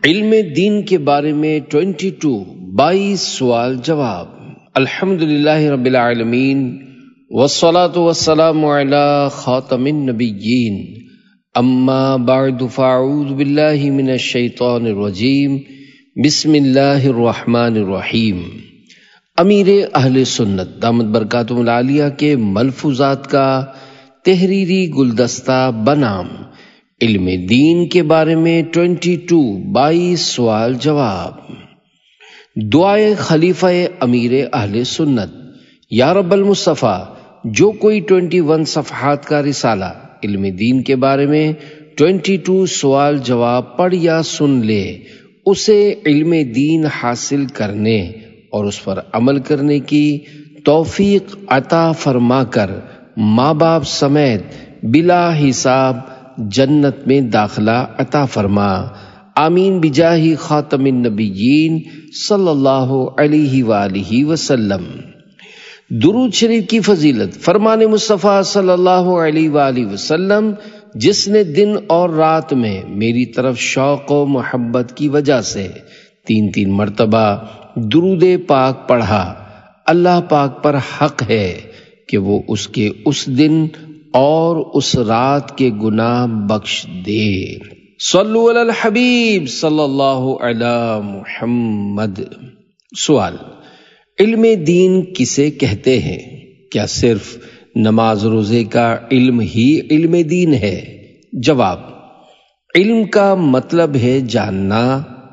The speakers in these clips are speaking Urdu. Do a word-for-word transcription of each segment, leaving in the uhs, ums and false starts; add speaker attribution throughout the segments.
Speaker 1: علم دین کے بارے میں ٹوینٹی ٹو بائیس سوال جواب۔ الحمدللہ رب العالمین والصلاة والسلام علی خاتم النبیین، اما بعد فاعوذ باللہ من الشیطان الرجیم، بسم اللہ الرحمن الرحیم۔ امیر اہل سنت دامت برکاتہم العالیہ کے ملفوظات کا تحریری گلدستہ بنام علم دین کے بارے میں ٹوینٹی ٹو بائیس سوال جواب۔ دعائے خلیفہ امیر اہل سنت۔ یا رب المصطفیٰ، جو کوئی ٹوینٹی ون صفحات کا رسالہ علم دین کے بارے میں ٹوینٹی ٹو سوال جواب پڑھ یا سن لے، اسے علم دین حاصل کرنے اور اس پر عمل کرنے کی توفیق عطا فرما کر ماں باپ سمیت بلا حساب جنت میں داخلہ عطا فرما، آمین بجاہ خاتم النبیین صلی اللہ علیہ وآلہ وسلم۔ درود شریف کی فضیلت۔ فرمان مصطفیٰ صلی اللہ علیہ وآلہ وسلم، جس نے دن اور رات میں میری طرف شوق و محبت کی وجہ سے تین تین مرتبہ درود پاک پڑھا، اللہ پاک پر حق ہے کہ وہ اس کے اس دن اور اس رات کے گناہ بخش دے۔ صلو علی الحبیب صلی اللہ علی محمد۔ سوال: علم دین کسے کہتے ہیں؟ کیا صرف نماز روزے کا علم ہی علم دین ہے؟ جواب: علم کا مطلب ہے جاننا،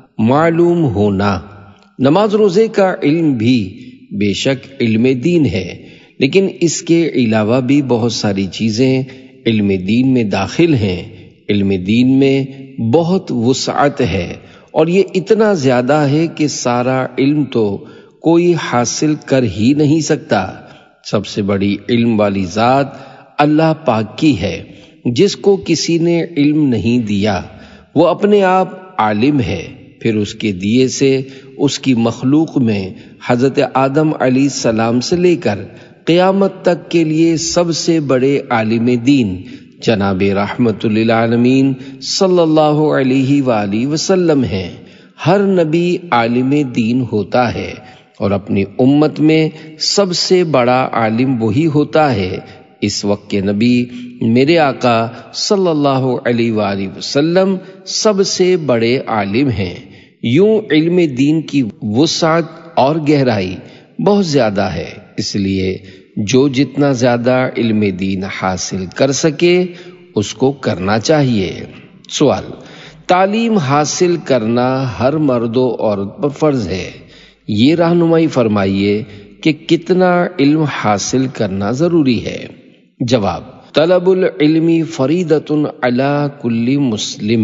Speaker 1: معلوم ہونا۔ نماز روزے کا علم بھی بے شک علم دین ہے، لیکن اس کے علاوہ بھی بہت ساری چیزیں علم دین میں داخل ہیں۔ علم دین میں بہت وسعت ہے، اور یہ اتنا زیادہ ہے کہ سارا علم تو کوئی حاصل کر ہی نہیں سکتا۔ سب سے بڑی علم والی ذات اللہ پاک کی ہے، جس کو کسی نے علم نہیں دیا۔ وہ اپنے آپ عالم ہے، پھر اس کے دیے سے اس کی مخلوق میں حضرت آدم علیہ السلام سے لے کر قیامت تک کے لیے سب سے بڑے عالم دین جناب رحمت للعالمین صلی اللہ علیہ وآلہ وسلم ہیں۔ ہر نبی عالم دین ہوتا ہے، اور اپنی امت میں سب سے بڑا عالم وہی ہوتا ہے۔ اس وقت کے نبی میرے آقا صلی اللہ علیہ وآلہ وسلم سب سے بڑے عالم ہیں۔ یوں علم دین کی وسعت اور گہرائی بہت زیادہ ہے، اس لیے جو جتنا زیادہ علم دین حاصل کر سکے اس کو کرنا چاہیے۔ سوال: تعلیم حاصل کرنا ہر مرد و عورت پر فرض ہے، یہ رہنمائی فرمائیے کہ کتنا علم حاصل کرنا ضروری ہے؟ جواب: طلب العلم فریضۃ علی کل مسلم،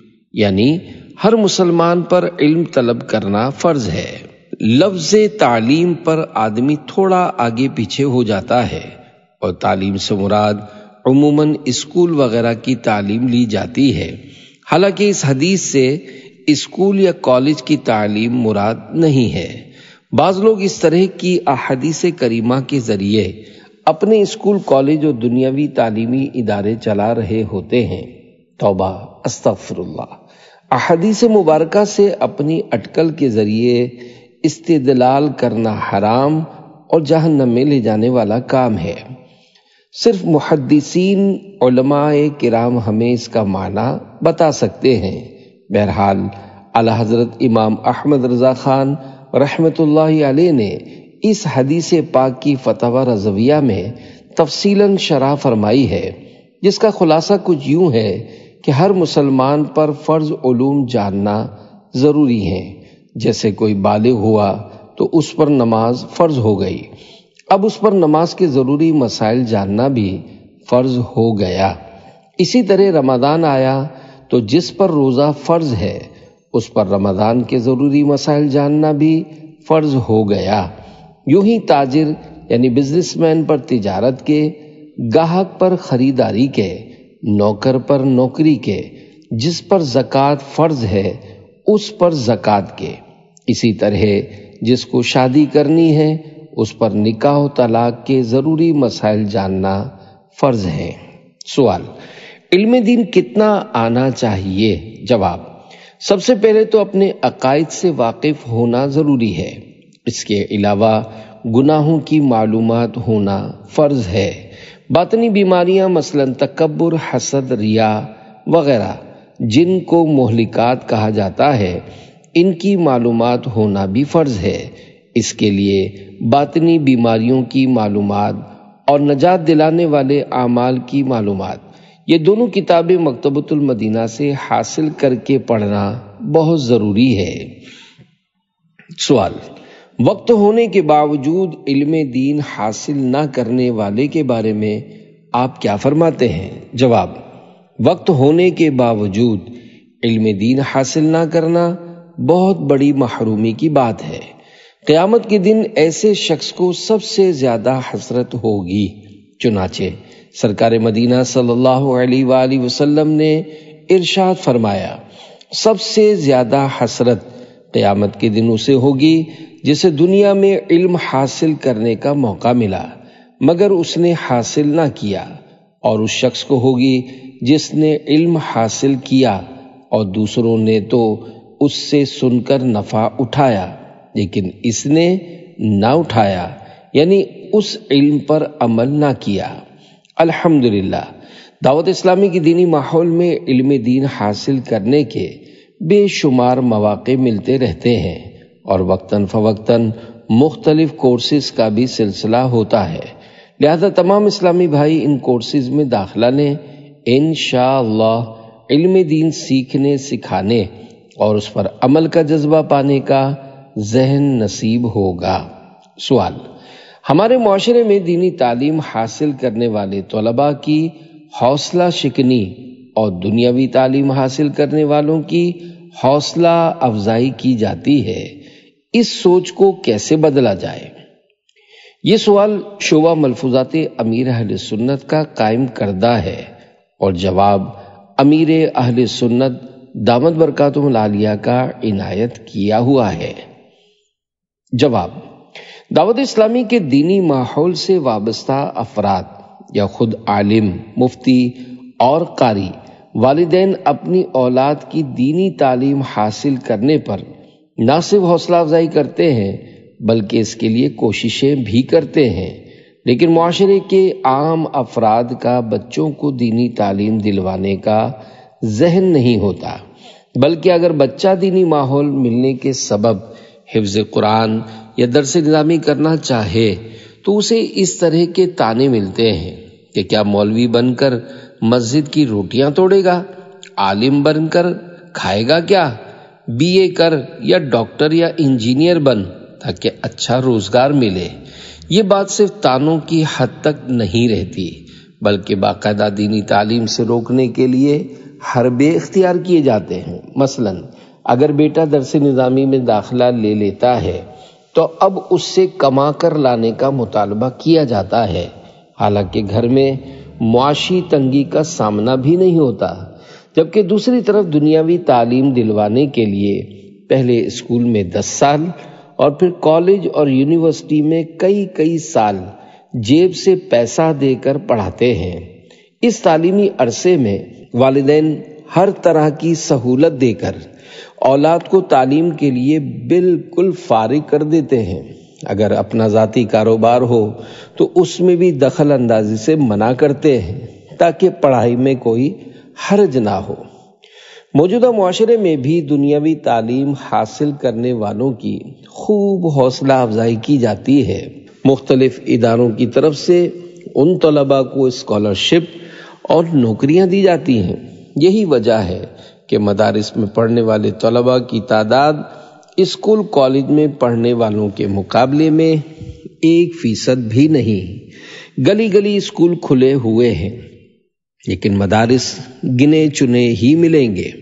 Speaker 1: یعنی ہر مسلمان پر علم طلب کرنا فرض ہے۔ لفظ تعلیم پر آدمی تھوڑا آگے پیچھے ہو جاتا ہے، اور تعلیم سے مراد عموماً اسکول وغیرہ کی تعلیم لی جاتی ہے، حالانکہ اس حدیث سے اسکول یا کالج کی تعلیم مراد نہیں ہے۔ بعض لوگ اس طرح کی احادیث کریمہ کے ذریعے اپنے اسکول کالج اور دنیاوی تعلیمی ادارے چلا رہے ہوتے ہیں۔ توبہ، استغفر اللہ۔ احادیث مبارکہ سے اپنی اٹکل کے ذریعے استدلال کرنا حرام اور جہنم میں لے جانے والا کام ہے۔ صرف محدثین علماء کرام ہمیں اس کا معنی بتا سکتے ہیں۔ بہرحال اعلی حضرت امام احمد رضا خان رحمت اللہ علیہ نے اس حدیث پاک کی فتاوی رضویہ میں تفصیلاً شرح فرمائی ہے، جس کا خلاصہ کچھ یوں ہے کہ ہر مسلمان پر فرض علوم جاننا ضروری ہے۔ جیسے کوئی بالغ ہوا تو اس پر نماز فرض ہو گئی، اب اس پر نماز کے ضروری مسائل جاننا بھی فرض ہو گیا۔ اسی طرح رمضان آیا تو جس پر روزہ فرض ہے اس پر رمضان کے ضروری مسائل جاننا بھی فرض ہو گیا۔ یوں ہی تاجر یعنی بزنس مین پر تجارت کے، گاہک پر خریداری کے، نوکر پر نوکری کے، جس پر زکوٰۃ فرض ہے اس پر زکوٰۃ کے، اسی طرح جس کو شادی کرنی ہے اس پر نکاح و طلاق کے ضروری مسائل جاننا فرض ہے۔ سوال: علم دین کتنا آنا چاہیے؟ جواب: سب سے پہلے تو اپنے عقائد سے واقف ہونا ضروری ہے، اس کے علاوہ گناہوں کی معلومات ہونا فرض ہے۔ باطنی بیماریاں مثلاً تکبر، حسد، ریا وغیرہ جن کو مہلکات کہا جاتا ہے، ان کی معلومات ہونا بھی فرض ہے۔ اس کے لیے باطنی بیماریوں کی معلومات اور نجات دلانے والے اعمال کی معلومات، یہ دونوں کتابیں مکتبۃ المدینہ سے حاصل کر کے پڑھنا بہت ضروری ہے۔ سوال: وقت ہونے کے باوجود علم دین حاصل نہ کرنے والے کے بارے میں آپ کیا فرماتے ہیں؟ جواب: وقت ہونے کے باوجود علم دین حاصل نہ کرنا بہت بڑی محرومی کی بات ہے۔ قیامت کے دن ایسے شخص کو سب سے زیادہ حسرت ہوگی۔ چنانچہ سرکار مدینہ صلی اللہ علیہ وآلہ وسلم نے ارشاد فرمایا، سب سے زیادہ حسرت قیامت کے دن اسے ہوگی جسے دنیا میں علم حاصل کرنے کا موقع ملا مگر اس نے حاصل نہ کیا، اور اس شخص کو ہوگی جس نے علم حاصل کیا اور دوسروں نے تو اس سے سن کر نفع اٹھایا لیکن اس نے نہ اٹھایا، یعنی اس علم پر عمل نہ کیا۔ الحمدللہ دعوت اسلامی کی دینی ماحول میں علم دین حاصل کرنے کے بے شمار مواقع ملتے رہتے ہیں اور وقتاً فوقتاً مختلف کورسز کا بھی سلسلہ ہوتا ہے، لہذا تمام اسلامی بھائی ان کورسز میں داخلہ لیں۔ انشاءاللہ علم دین سیکھنے، سکھانے اور اس پر عمل کا جذبہ پانے کا ذہن نصیب ہوگا۔ سوال: ہمارے معاشرے میں دینی تعلیم حاصل کرنے والے طلباء کی حوصلہ شکنی اور دنیاوی تعلیم حاصل کرنے والوں کی حوصلہ افزائی کی جاتی ہے، اس سوچ کو کیسے بدلا جائے؟ یہ سوال شعبہ ملفوظات امیر اہل سنت کا قائم کردہ ہے اور جواب امیر اہل سنت دامت برکاتہم العالیہ کا عنایت کیا ہوا ہے۔ جواب: دعوت اسلامی کے دینی ماحول سے وابستہ افراد یا خود عالم، مفتی اور قاری والدین اپنی اولاد کی دینی تعلیم حاصل کرنے پر نہ صرف حوصلہ افزائی کرتے ہیں بلکہ اس کے لیے کوششیں بھی کرتے ہیں، لیکن معاشرے کے عام افراد کا بچوں کو دینی تعلیم دلوانے کا ذہن نہیں ہوتا، بلکہ اگر بچہ دینی ماحول ملنے کے سبب حفظ قرآن یا درس نظامی کرنا چاہے تو اسے اس طرح کے طعنے ملتے ہیں کہ کیا مولوی بن کر مسجد کی روٹیاں توڑے گا، عالم بن کر کھائے گا کیا، بی اے کر یا ڈاکٹر یا انجینئر بن تاکہ اچھا روزگار ملے۔ یہ بات صرف طعنوں کی حد تک نہیں رہتی بلکہ باقاعدہ دینی تعلیم سے روکنے کے لیے حربے اختیار کیے جاتے ہیں۔ مثلا اگر بیٹا درس نظامی میں داخلہ لے لیتا ہے تو اب اس سے کما کر لانے کا مطالبہ کیا جاتا ہے، حالانکہ گھر میں معاشی تنگی کا سامنا بھی نہیں ہوتا، جبکہ دوسری طرف دنیاوی تعلیم دلوانے کے لیے پہلے اسکول میں دس سال اور پھر کالج اور یونیورسٹی میں کئی کئی سال جیب سے پیسہ دے کر پڑھاتے ہیں۔ اس تعلیمی عرصے میں والدین ہر طرح کی سہولت دے کر اولاد کو تعلیم کے لیے بالکل فارغ کر دیتے ہیں۔ اگر اپنا ذاتی کاروبار ہو تو اس میں بھی دخل اندازی سے منع کرتے ہیں تاکہ پڑھائی میں کوئی حرج نہ ہو۔ موجودہ معاشرے میں بھی دنیاوی تعلیم حاصل کرنے والوں کی خوب حوصلہ افزائی کی جاتی ہے۔ مختلف اداروں کی طرف سے ان طلباء کو اسکالرشپ اور نوکریاں دی جاتی ہیں۔ یہی وجہ ہے کہ مدارس میں پڑھنے والے طلباء کی تعداد اسکول کالج میں پڑھنے والوں کے مقابلے میں ایک فیصد بھی نہیں۔ گلی گلی اسکول کھلے ہوئے ہیں لیکن مدارس گنے چنے ہی ملیں گے۔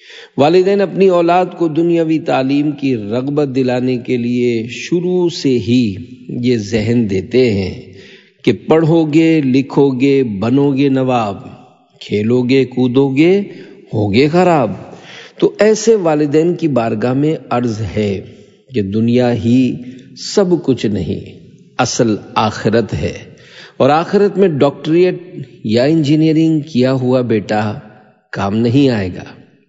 Speaker 1: والدین اپنی اولاد کو دنیاوی تعلیم کی رغبت دلانے کے لیے شروع سے ہی یہ ذہن دیتے ہیں کہ پڑھو گے، لکھو گے، بنو گے نواب، کھیلو گے، کودو گے، ہوگے خراب۔ تو ایسے والدین کی بارگاہ میں عرض ہے کہ دنیا ہی سب کچھ نہیں، اصل آخرت ہے، اور آخرت میں ڈاکٹریٹ یا انجینئرنگ کیا ہوا بیٹا کام نہیں آئے گا۔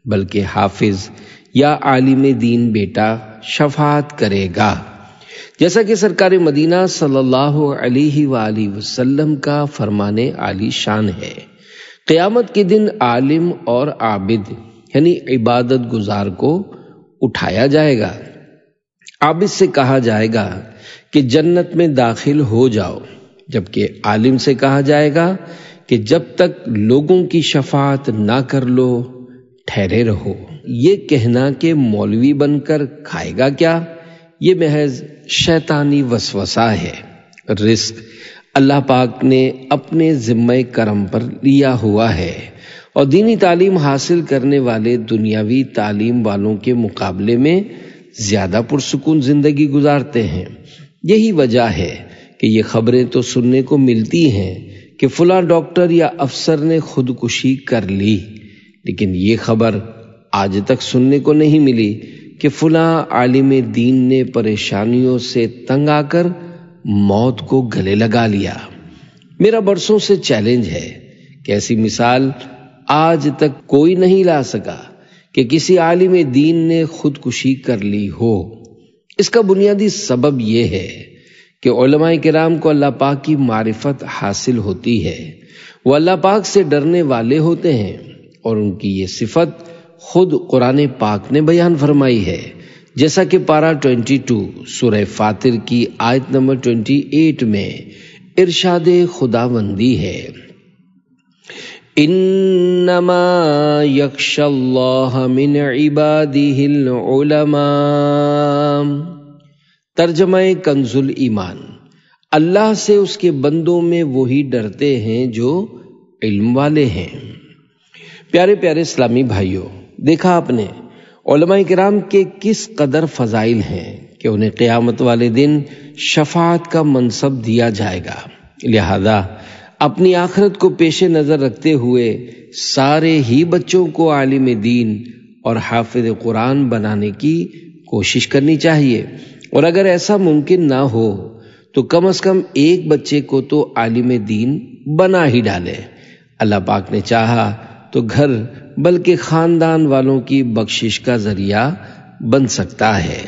Speaker 1: بلکہ حافظ یا عالم دین بیٹا شفاعت کرے گا، جیسا کہ سرکار مدینہ صلی اللہ علیہ وآلہ وسلم کا فرمان عالی شان ہے۔ قیامت کے دن عالم اور عابد یعنی عبادت گزار کو اٹھایا جائے گا۔ عابد سے کہا جائے گا کہ جنت میں داخل ہو جاؤ، جبکہ عالم سے کہا جائے گا کہ جب تک لوگوں کی شفاعت نہ کر لو ٹھہرے رہو۔ یہ کہنا کہ مولوی بن کر کھائے گا کیا، یہ محض شیطانی وسوسہ ہے۔ رزق اللہ پاک نے اپنے ذمہ کرم پر لیا ہوا ہے، اور دینی تعلیم حاصل کرنے والے دنیاوی تعلیم والوں کے مقابلے میں زیادہ پرسکون زندگی گزارتے ہیں۔ یہی وجہ ہے کہ یہ خبریں تو سننے کو ملتی ہیں کہ فلاں ڈاکٹر یا افسر نے خودکشی کر لی، لیکن یہ خبر آج تک سننے کو نہیں ملی کہ فلاں عالم دین نے پریشانیوں سے تنگ آ کر موت کو گلے لگا لیا۔ میرا برسوں سے چیلنج ہے کہ ایسی مثال آج تک کوئی نہیں لا سکا کہ کسی عالم دین نے خودکشی کر لی ہو۔ اس کا بنیادی سبب یہ ہے کہ علماء کرام کو اللہ پاک کی معرفت حاصل ہوتی ہے، وہ اللہ پاک سے ڈرنے والے ہوتے ہیں، اور ان کی یہ صفت خود قرآن پاک نے بیان فرمائی ہے، جیسا کہ پارہ بائیس سورہ فاطر کی آیت نمبر اٹھائیس میں ارشاد خداوندی ہے، انما یخشی اللہ من عبادہ العلماء۔ ترجمہ کنز الایمان، اللہ سے اس کے بندوں میں وہی ڈرتے ہیں جو علم والے ہیں۔ پیارے پیارے اسلامی بھائیوں، دیکھا آپ نے علماء کرام کے کس قدر فضائل ہیں کہ انہیں قیامت والے دن شفاعت کا منصب دیا جائے گا۔ لہذا اپنی آخرت کو پیش نظر رکھتے ہوئے سارے ہی بچوں کو عالم دین اور حافظ قرآن بنانے کی کوشش کرنی چاہیے، اور اگر ایسا ممکن نہ ہو تو کم از کم ایک بچے کو تو عالم دین بنا ہی ڈالے۔ اللہ پاک نے چاہا تو گھر بلکہ خاندان والوں کی بخشش کا ذریعہ بن سکتا ہے۔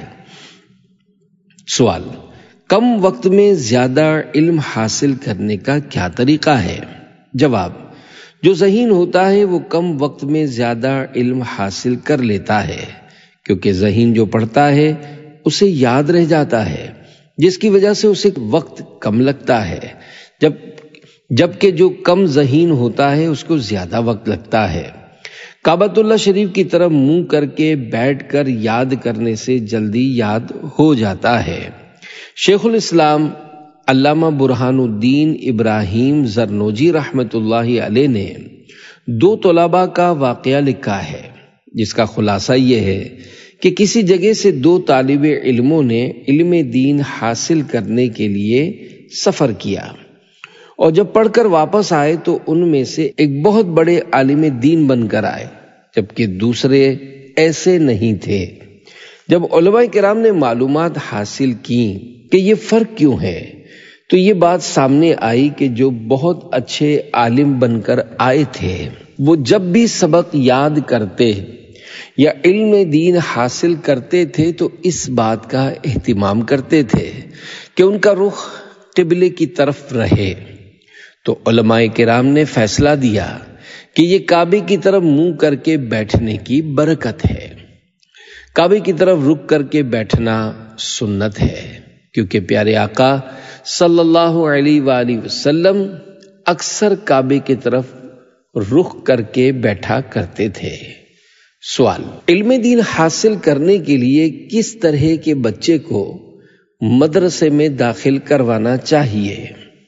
Speaker 1: سوال: کم وقت میں زیادہ علم حاصل کرنے کا کیا طریقہ ہے؟ جواب: جو ذہین ہوتا ہے وہ کم وقت میں زیادہ علم حاصل کر لیتا ہے، کیونکہ ذہین جو پڑھتا ہے اسے یاد رہ جاتا ہے، جس کی وجہ سے اسے وقت کم لگتا ہے، جب جبکہ جو کم ذہین ہوتا ہے اس کو زیادہ وقت لگتا ہے۔ کعبۃ اللہ شریف کی طرف منہ کر کے بیٹھ کر یاد کرنے سے جلدی یاد ہو جاتا ہے۔ شیخ الاسلام علامہ برہان الدین ابراہیم زرنوجی رحمت اللہ علیہ نے دو طلباء کا واقعہ لکھا ہے، جس کا خلاصہ یہ ہے کہ کسی جگہ سے دو طالب علموں نے علم دین حاصل کرنے کے لیے سفر کیا، اور جب پڑھ کر واپس آئے تو ان میں سے ایک بہت بڑے عالم دین بن کر آئے، جبکہ دوسرے ایسے نہیں تھے۔ جب علماء کرام نے معلومات حاصل کی کہ یہ فرق کیوں ہے، تو یہ بات سامنے آئی کہ جو بہت اچھے عالم بن کر آئے تھے وہ جب بھی سبق یاد کرتے یا علم دین حاصل کرتے تھے تو اس بات کا اہتمام کرتے تھے کہ ان کا رخ قبلے کی طرف رہے۔ تو علماء کرام نے فیصلہ دیا کہ یہ کعبے کی طرف منہ کر کے بیٹھنے کی برکت ہے۔ کعبے کی طرف رک کر کے بیٹھنا سنت ہے، کیونکہ پیارے آقا صلی اللہ علیہ وآلہ وسلم اکثر کعبے کی طرف رخ کر کے بیٹھا کرتے تھے۔ سوال: علم دین حاصل کرنے کے لیے کس طرح کے بچے کو مدرسے میں داخل کروانا چاہیے؟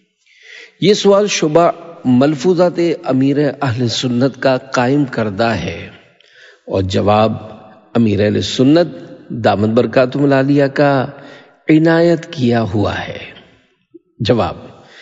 Speaker 1: یہ سوال شبہ ملفوظات امیر اہل سنت کا قائم کردہ ہے، اور جواب امیر اہل سنت دامت برکاتہ العالیہ کا عنایت کیا ہوا ہے۔ جواب: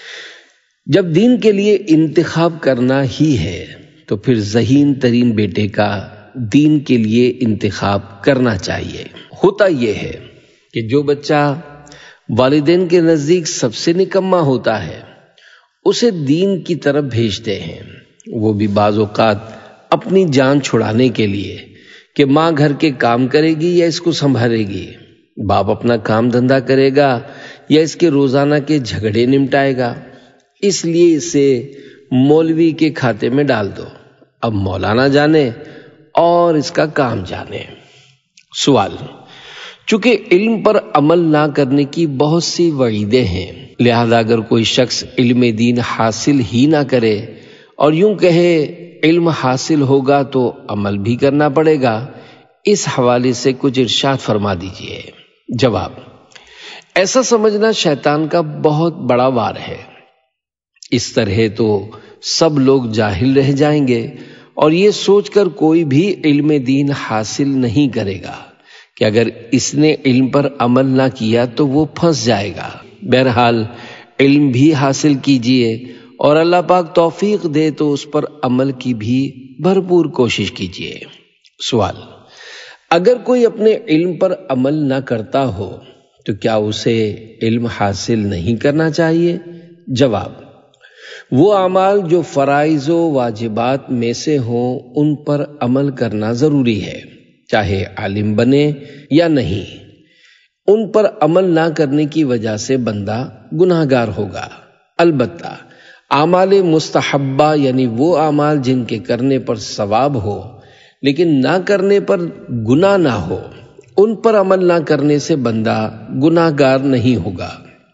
Speaker 1: جب دین کے لیے انتخاب کرنا ہی ہے تو پھر ذہین ترین بیٹے کا دین کے لیے انتخاب کرنا چاہیے۔ ہوتا یہ ہے کہ جو بچہ والدین کے نزدیک سب سے نکما ہوتا ہے اسے دین کی طرف بھیجتے ہیں، وہ بھی بعض اوقات اپنی جان چھڑانے کے لیے، کہ ماں گھر کے کام کرے گی یا اس کو سنبھالے گی، باپ اپنا کام دھندا کرے گا یا اس کے روزانہ کے جھگڑے نمٹائے گا، اس لیے اسے مولوی کے کھاتے میں ڈال دو، اب مولانا جانے اور اس کا کام جانے۔ سوال: چونکہ علم پر عمل نہ کرنے کی بہت سی وعیدیں ہیں، لہذا اگر کوئی شخص علم دین حاصل ہی نہ کرے اور یوں کہے علم حاصل ہوگا تو عمل بھی کرنا پڑے گا، اس حوالے سے کچھ ارشاد فرما دیجئے۔ جواب: ایسا سمجھنا شیطان کا بہت بڑا وار ہے۔ اس طرح تو سب لوگ جاہل رہ جائیں گے اور یہ سوچ کر کوئی بھی علم دین حاصل نہیں کرے گا کہ اگر اس نے علم پر عمل نہ کیا تو وہ پھنس جائے گا۔ بہرحال علم بھی حاصل کیجئے اور اللہ پاک توفیق دے تو اس پر عمل کی بھی بھرپور کوشش کیجئے۔ سوال: اگر کوئی اپنے علم پر عمل نہ کرتا ہو تو کیا اسے علم حاصل نہیں کرنا چاہیے؟ جواب: وہ اعمال جو فرائض و واجبات میں سے ہوں ان پر عمل کرنا ضروری ہے، چاہے عالم بنے یا نہیں۔ ان پر عمل نہ کرنے کی وجہ سے بندہ گناہگار ہوگا۔ البتہ اعمال مستحبہ یعنی وہ اعمال جن کے کرنے پر ثواب ہو لیکن نہ کرنے پر گناہ نہ ہو، ان پر عمل نہ کرنے سے بندہ گناہگار نہیں ہوگا۔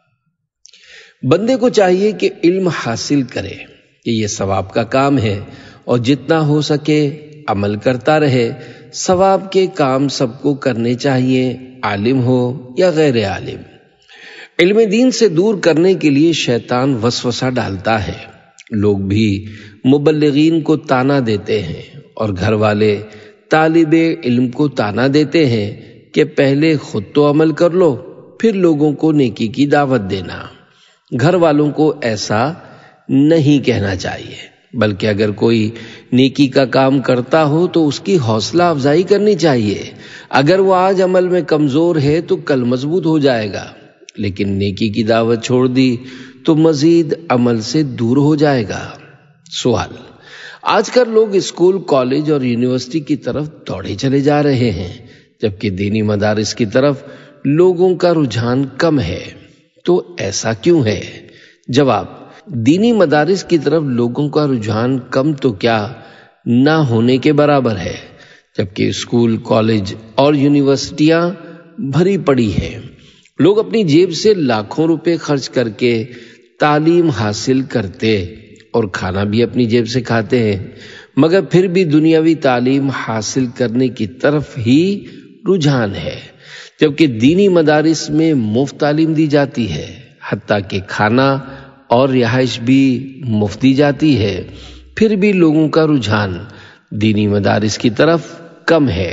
Speaker 1: بندے کو چاہیے کہ علم حاصل کرے کہ یہ ثواب کا کام ہے اور جتنا ہو سکے عمل کرتا رہے۔ ثواب کے کام سب کو کرنے چاہیے، عالم ہو یا غیر عالم۔ علم دین سے دور کرنے کے لیے شیطان وسوسہ ڈالتا ہے۔ لوگ بھی مبلغین کو طعنہ دیتے ہیں اور گھر والے طالب علم کو طعنہ دیتے ہیں کہ پہلے خود تو عمل کر لو پھر لوگوں کو نیکی کی دعوت دینا۔ گھر والوں کو ایسا نہیں کہنا چاہیے، بلکہ اگر کوئی نیکی کا کام کرتا ہو تو اس کی حوصلہ افزائی کرنی چاہیے۔ اگر وہ آج عمل میں کمزور ہے تو کل مضبوط ہو جائے گا، لیکن نیکی کی دعوت چھوڑ دی تو مزید عمل سے دور ہو جائے گا۔ سوال: آج کل لوگ اسکول، کالج اور یونیورسٹی کی طرف دوڑے چلے جا رہے ہیں جبکہ دینی مدارس کی طرف لوگوں کا رجحان کم ہے، تو ایسا کیوں ہے؟ جواب: دینی مدارس کی طرف لوگوں کا رجحان کم تو کیا نہ ہونے کے برابر ہے، جبکہ اسکول، کالج اور یونیورسٹیاں بھری پڑی ہیں۔ لوگ اپنی جیب سے لاکھوں روپے خرچ کر کے تعلیم حاصل کرتے اور کھانا بھی اپنی جیب سے کھاتے ہیں، مگر پھر بھی دنیاوی تعلیم حاصل کرنے کی طرف ہی رجحان ہے، جبکہ دینی مدارس میں مفت تعلیم دی جاتی ہے، حتیٰ کہ کھانا اور رہائش بھی مفت دی جاتی ہے، پھر بھی لوگوں کا رجحان دینی مدارس کی طرف کم ہے۔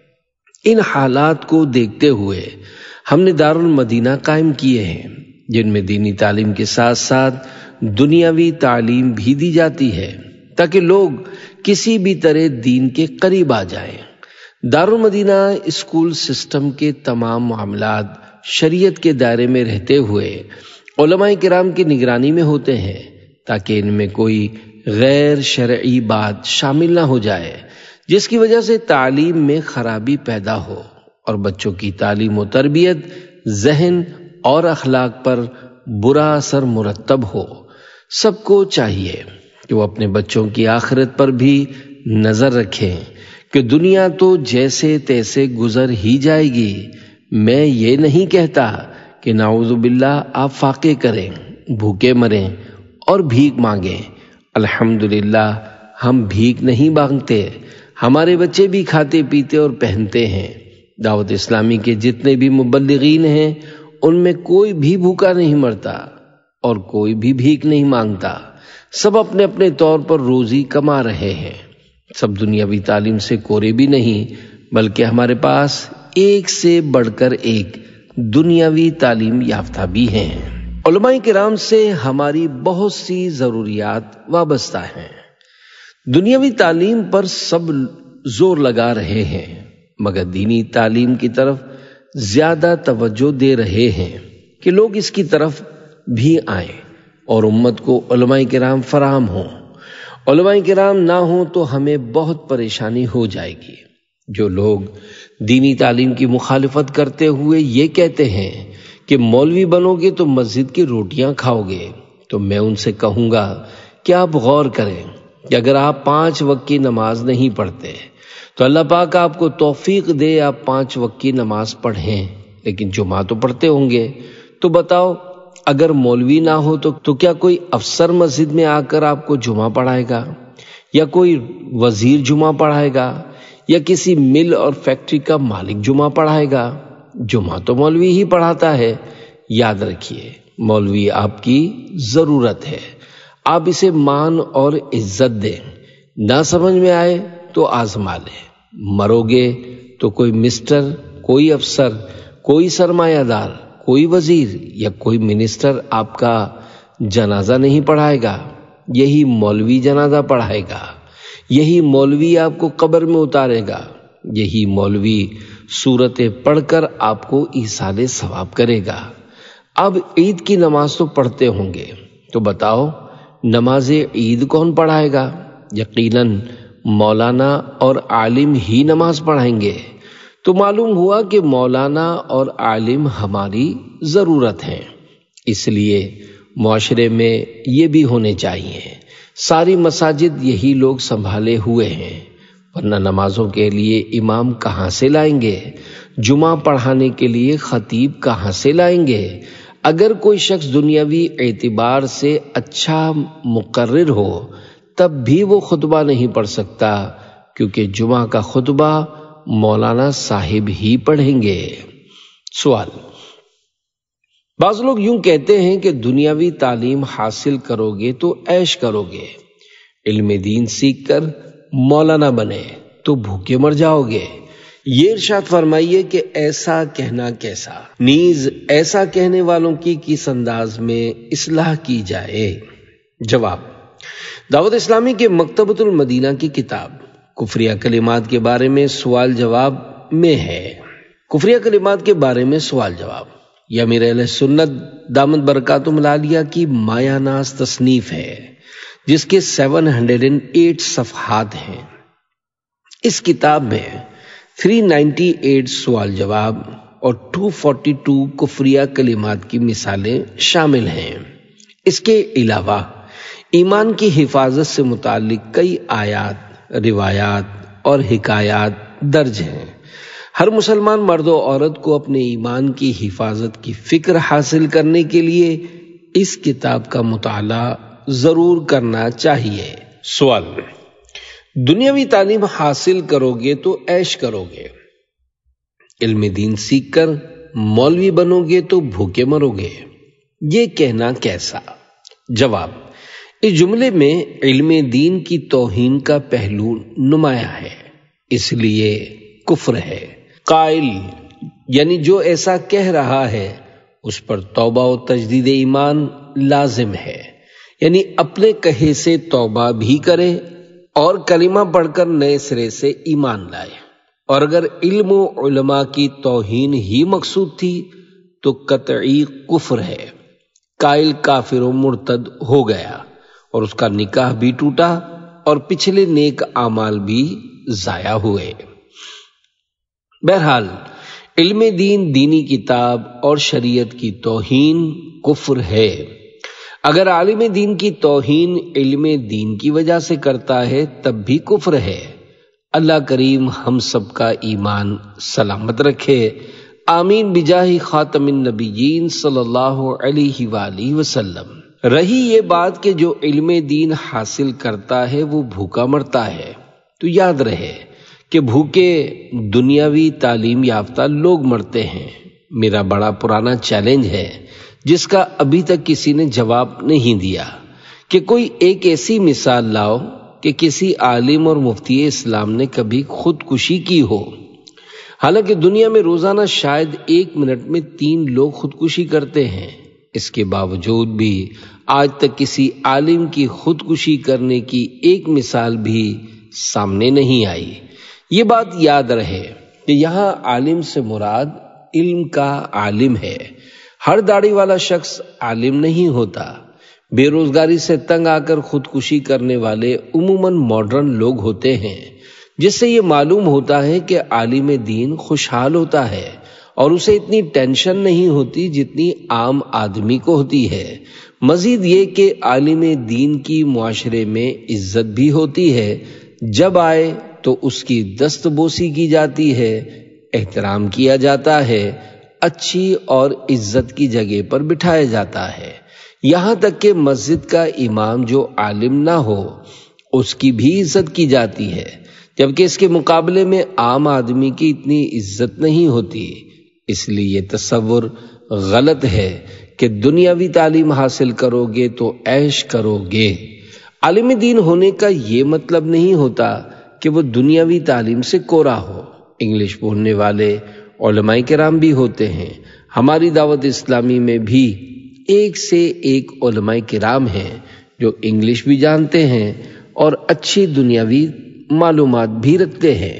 Speaker 1: ان حالات کو دیکھتے ہوئے ہم نے دارالمدینہ قائم کیے ہیں جن میں دینی تعلیم کے ساتھ ساتھ دنیاوی تعلیم بھی دی جاتی ہے تاکہ لوگ کسی بھی طرح دین کے قریب آ جائیں۔ دارالمدینہ اسکول سسٹم کے تمام معاملات شریعت کے دائرے میں رہتے ہوئے علماء کرام کی نگرانی میں ہوتے ہیں تاکہ ان میں کوئی غیر شرعی بات شامل نہ ہو جائے جس کی وجہ سے تعلیم میں خرابی پیدا ہو اور بچوں کی تعلیم و تربیت، ذہن اور اخلاق پر برا اثر مرتب ہو۔ سب کو چاہیے کہ وہ اپنے بچوں کی آخرت پر بھی نظر رکھیں کہ دنیا تو جیسے تیسے گزر ہی جائے گی۔ میں یہ نہیں کہتا کہ نعوذ باللہ آپ فاقے کریں، بھوکے مریں اور بھیک مانگیں۔ الحمدللہ ہم بھیک نہیں مانگتے، ہمارے بچے بھی کھاتے پیتے اور پہنتے ہیں۔ دعوت اسلامی کے جتنے بھی مبلغین ہیں ان میں کوئی بھی بھوکا نہیں مرتا اور کوئی بھی بھیک نہیں مانگتا، سب اپنے اپنے طور پر روزی کما رہے ہیں۔ سب دنیاوی تعلیم سے کورے بھی نہیں، بلکہ ہمارے پاس ایک سے بڑھ کر ایک دنیاوی تعلیم یافتہ بھی ہیں۔ علماء کرام سے ہماری بہت سی ضروریات وابستہ ہیں۔ دنیاوی تعلیم پر سب زور لگا رہے ہیں مگر دینی تعلیم کی طرف زیادہ توجہ دے رہے ہیں کہ لوگ اس کی طرف بھی آئیں اور امت کو علماء کرام فراہم ہوں۔ علماء کرام نہ ہوں تو ہمیں بہت پریشانی ہو جائے گی۔ جو لوگ دینی تعلیم کی مخالفت کرتے ہوئے یہ کہتے ہیں کہ مولوی بنو گے تو مسجد کی روٹیاں کھاؤ گے، تو میں ان سے کہوں گا کہ آپ غور کریں کہ اگر آپ پانچ وقت کی نماز نہیں پڑھتے تو اللہ پاک آپ کو توفیق دے آپ پانچ وقت کی نماز پڑھیں، لیکن جمعہ تو پڑھتے ہوں گے۔ تو بتاؤ اگر مولوی نہ ہو تو تو کیا کوئی افسر مسجد میں آ کر آپ کو جمعہ پڑھائے گا، یا کوئی وزیر جمعہ پڑھائے گا، یا کسی مل اور فیکٹری کا مالک جمعہ پڑھائے گا؟ جمعہ تو مولوی ہی پڑھاتا ہے۔ یاد رکھیے، مولوی آپ کی ضرورت ہے، آپ اسے مان اور عزت دیں، نہ سمجھ میں آئے تو آزما لیں۔ مرو گے تو کوئی مسٹر، کوئی افسر، کوئی سرمایہ دار، کوئی وزیر یا کوئی منسٹر آپ کا جنازہ نہیں پڑھائے گا، یہی مولوی جنازہ پڑھائے گا، یہی مولوی آپ کو قبر میں اتارے گا، یہی مولوی سورتیں پڑھ کر آپ کو ایصال ثواب کرے گا۔ اب عید کی نماز تو پڑھتے ہوں گے، تو بتاؤ نماز عید کون پڑھائے گا؟ یقیناً مولانا اور عالم ہی نماز پڑھائیں گے۔ تو معلوم ہوا کہ مولانا اور عالم ہماری ضرورت ہیں، اس لیے معاشرے میں یہ بھی ہونے چاہیے۔ ساری مساجد یہی لوگ سنبھالے ہوئے ہیں، ورنہ نمازوں کے لیے امام کہاں سے لائیں گے؟ جمعہ پڑھانے کے لیے خطیب کہاں سے لائیں گے؟ اگر کوئی شخص دنیاوی اعتبار سے اچھا مقرر ہو تب بھی وہ خطبہ نہیں پڑھ سکتا، کیونکہ جمعہ کا خطبہ مولانا صاحب ہی پڑھیں گے۔ سوال: بعض لوگ یوں کہتے ہیں کہ دنیاوی تعلیم حاصل کرو گے تو عیش کرو گے، علم دین سیکھ کر مولانا بنے تو بھوکے مر جاؤ گے۔ یہ ارشاد فرمائیے کہ ایسا کہنا کیسا؟ نیز ایسا کہنے والوں کی کس انداز میں اصلاح کی جائے؟ جواب: دعوت اسلامی کے مکتبۃ المدینہ کی کتاب کفریہ کلمات کے بارے میں سوال جواب میں ہے۔ کفریہ کلمات کے بارے میں سوال جواب یہ امیر اہل سنت دامت برکاتہم العالیہ کی مایہ ناز تصنیف ہے، جس کے سیون ہنڈریڈ اینڈ ایٹ صفحات ہیں۔ اس کتاب میں تھری نائنٹی ایٹ سوال جواب اور ٹو فورٹی ٹو کفریہ کلمات کی مثالیں شامل ہیں۔ اس کے علاوہ ایمان کی حفاظت سے متعلق کئی آیات، روایات اور حکایات درج ہیں۔ ہر مسلمان مرد و عورت کو اپنے ایمان کی حفاظت کی فکر حاصل کرنے کے لیے اس کتاب کا مطالعہ ضرور کرنا چاہیے۔ سوال: دنیاوی تعلیم حاصل کرو گے تو عیش کرو گے، علم دین سیکھ کر مولوی بنو گے تو بھوکے مرو گے، یہ کہنا کیسا؟ جواب: اس جملے میں علم دین کی توہین کا پہلو نمایاں ہے، اس لیے کفر ہے۔ قائل یعنی جو ایسا کہہ رہا ہے اس پر توبہ و تجدید ایمان لازم ہے، یعنی اپنے کہے سے توبہ بھی کرے اور کلمہ پڑھ کر نئے سرے سے ایمان لائے۔ اور اگر علم و علماء کی توہین ہی مقصود تھی تو قطعی کفر ہے، قائل کافر و مرتد ہو گیا اور اس کا نکاح بھی ٹوٹا اور پچھلے نیک اعمال بھی ضائع ہوئے۔ بہرحال علم دین، دینی کتاب اور شریعت کی توہین کفر ہے۔ اگر عالم دین کی توہین علم دین کی وجہ سے کرتا ہے تب بھی کفر ہے۔ اللہ کریم ہم سب کا ایمان سلامت رکھے، آمین بجاہ خاتم النبیین صلی اللہ علیہ وآلہ وسلم۔ رہی یہ بات کہ جو علم دین حاصل کرتا ہے وہ بھوکا مرتا ہے، تو یاد رہے کہ بھوکے دنیاوی تعلیم یافتہ لوگ مرتے ہیں۔ میرا بڑا پرانا چیلنج ہے جس کا ابھی تک کسی نے جواب نہیں دیا کہ کوئی ایک ایسی مثال لاؤ کہ کسی عالم اور مفتی اسلام نے کبھی خودکشی کی ہو۔ حالانکہ دنیا میں روزانہ شاید ایک منٹ میں تین لوگ خودکشی کرتے ہیں، اس کے باوجود بھی آج تک کسی عالم کی خودکشی کرنے کی ایک مثال بھی سامنے نہیں آئی۔ یہ بات یاد رہے کہ یہاں عالم سے مراد علم کا عالم ہے۔ ہر داڑھی والا شخص عالم نہیں ہوتا۔ بے روزگاری سے تنگ آ کر خودکشی کرنے والے عموماً ماڈرن لوگ ہوتے ہیں جس سے یہ معلوم ہوتا ہے کہ عالم دین خوشحال ہوتا ہے اور اسے اتنی ٹینشن نہیں ہوتی جتنی عام آدمی کو ہوتی ہے۔ مزید یہ کہ عالم دین کی معاشرے میں عزت بھی ہوتی ہے، جب آئے تو اس کی دست بوسی کی جاتی ہے، احترام کیا جاتا ہے، اچھی اور عزت کی جگہ پر بٹھایا جاتا ہے، یہاں تک کہ مسجد کا امام جو عالم نہ ہو اس کی بھی عزت کی جاتی ہے، جبکہ اس کے مقابلے میں عام آدمی کی اتنی عزت نہیں ہوتی۔ اس لیے یہ تصور غلط ہے کہ دنیاوی تعلیم حاصل کرو گے تو عیش کرو گے۔ عالم دین ہونے کا یہ مطلب نہیں ہوتا کہ وہ دنیاوی تعلیم سے کورا ہو۔ انگلش بولنے والے علماء کرام بھی ہوتے ہیں۔ ہماری دعوت اسلامی میں بھی ایک سے ایک علماء کرام ہیں جو انگلش بھی جانتے ہیں اور اچھی دنیاوی معلومات بھی رکھتے ہیں۔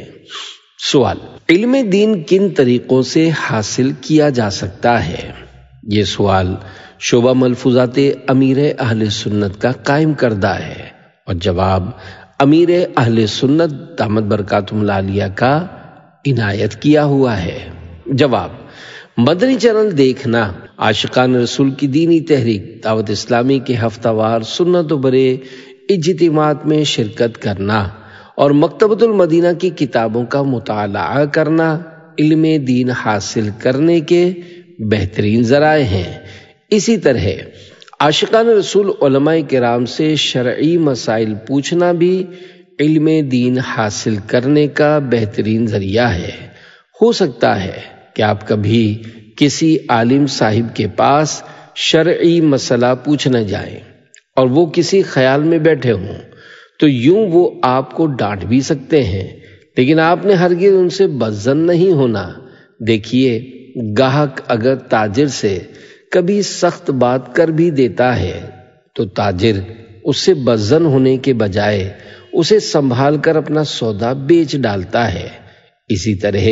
Speaker 1: سوال: علم دین کن طریقوں سے حاصل کیا جا سکتا ہے؟ یہ سوال شعبہ ملفوظات امیر اہل سنت کا قائم کردہ ہے اور جواب امیر اہل سنت دامت برکاتہم العالیہ کا عنایت کیا ہوا ہے۔ جواب: مدنی چینل دیکھنا، عاشقان رسول کی دینی تحریک دعوت اسلامی کے ہفتہ وار سنت و برے اجتماعات میں شرکت کرنا اور مکتبۃ المدینہ کی کتابوں کا مطالعہ کرنا علم دین حاصل کرنے کے بہترین ذرائع ہیں۔ اسی طرح عاشقان رسول علماء کرام سے شرعی مسائل پوچھنا بھی علم دین حاصل کرنے کا بہترین ذریعہ ہے۔ ہو سکتا ہے کہ آپ کبھی کسی عالم صاحب کے پاس شرعی مسئلہ پوچھنے جائیں اور وہ کسی خیال میں بیٹھے ہوں، تو یوں وہ آپ کو ڈانٹ بھی سکتے ہیں، لیکن آپ نے ہرگز ان سے بدظن نہیں ہونا۔ دیکھیے، گاہک اگر تاجر سے کبھی سخت بات کر بھی دیتا ہے تو تاجر اس سے بدظن ہونے کے بجائے اسے سنبھال کر اپنا سودا بیچ ڈالتا ہے۔ اسی طرح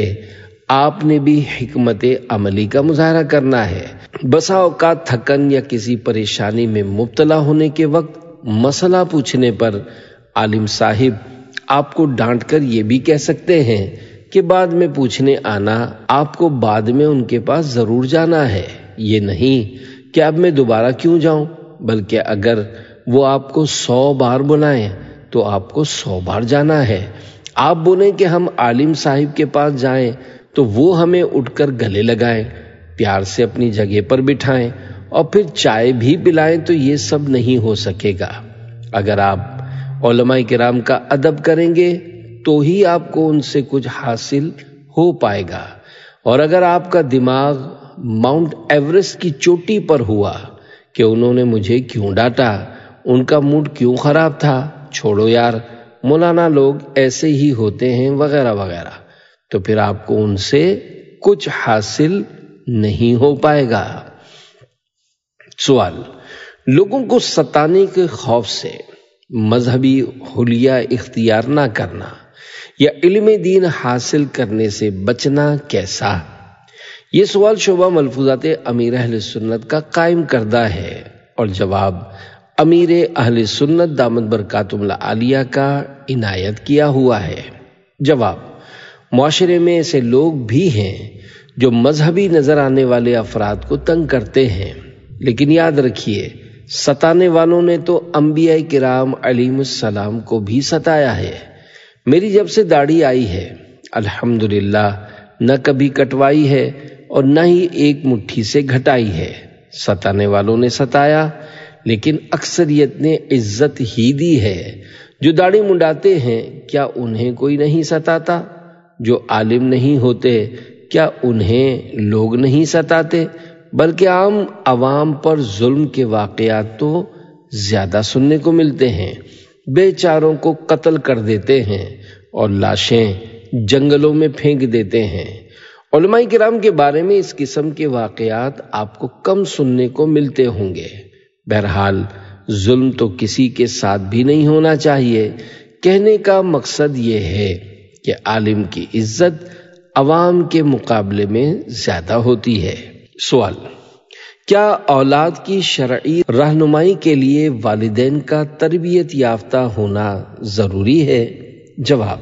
Speaker 1: آپ نے بھی حکمت عملی کا مظاہرہ کرنا ہے۔ بسا اوقات تھکن یا کسی پریشانی میں مبتلا ہونے کے وقت مسئلہ پوچھنے پر عالم صاحب آپ کو ڈانٹ کر یہ بھی کہہ سکتے ہیں کہ بعد میں پوچھنے آنا، آپ کو بعد میں ان کے پاس ضرور جانا ہے، یہ نہیں کہ اب میں دوبارہ کیوں جاؤں، بلکہ اگر وہ آپ کو سو بار بلائیں تو آپ کو سو بار جانا ہے۔ آپ بولیں کہ ہم عالم صاحب کے پاس جائیں تو وہ ہمیں اٹھ کر گلے لگائیں، پیار سے اپنی جگہ پر بٹھائیں اور پھر چائے بھی پلائیں، تو یہ سب نہیں ہو سکے گا۔ اگر آپ علماء کرام کا ادب کریں گے تو ہی آپ کو ان سے کچھ حاصل ہو پائے گا، اور اگر آپ کا دماغ ماؤنٹ ایورسٹ کی چوٹی پر ہوا کہ انہوں نے مجھے کیوں ڈانٹا، ان کا موڈ کیوں خراب تھا، چھوڑو یار، مولانا لوگ ایسے ہی ہوتے ہیں وغیرہ وغیرہ، تو پھر آپ کو ان سے کچھ حاصل نہیں ہو پائے گا۔ سوال: لوگوں کو ستانے کے خوف سے مذہبی حلیہ اختیار نہ کرنا یا علم دین حاصل کرنے سے بچنا کیسا؟ یہ سوال شعبہ ملفوظات امیر اہل سنت کا قائم کردہ ہے اور جواب امیر اہل سنت دامت برکاتہم العالیہ کا عنایت کیا ہوا ہے۔ جواب: معاشرے میں ایسے لوگ بھی ہیں جو مذہبی نظر آنے والے افراد کو تنگ کرتے ہیں، لیکن یاد رکھیے، ستانے والوں نے تو انبیاء کرام علیہم السلام کو بھی ستایا ہے۔ میری جب سے داڑھی آئی ہے الحمدللہ نہ کبھی کٹوائی ہے اور نہ ہی ایک مٹھی سے گھٹائی ہے۔ ستانے والوں نے ستایا، لیکن اکثریت نے عزت ہی دی ہے۔ جو داڑھی منڈاتے ہیں کیا انہیں کوئی نہیں ستاتا؟ جو عالم نہیں ہوتے کیا انہیں لوگ نہیں ستاتے؟ بلکہ عام عوام پر ظلم کے واقعات تو زیادہ سننے کو ملتے ہیں۔ بے چاروں کو قتل کر دیتے ہیں اور لاشیں جنگلوں میں پھینک دیتے ہیں۔ علماء کرام کے بارے میں اس قسم کے واقعات آپ کو کم سننے کو ملتے ہوں گے۔ بہرحال ظلم تو کسی کے ساتھ بھی نہیں ہونا چاہیے۔ کہنے کا مقصد یہ ہے کہ عالم کی عزت عوام کے مقابلے میں زیادہ ہوتی ہے۔ سوال: کیا اولاد کی شرعی رہنمائی کے لیے والدین کا تربیت یافتہ ہونا ضروری ہے؟ جواب: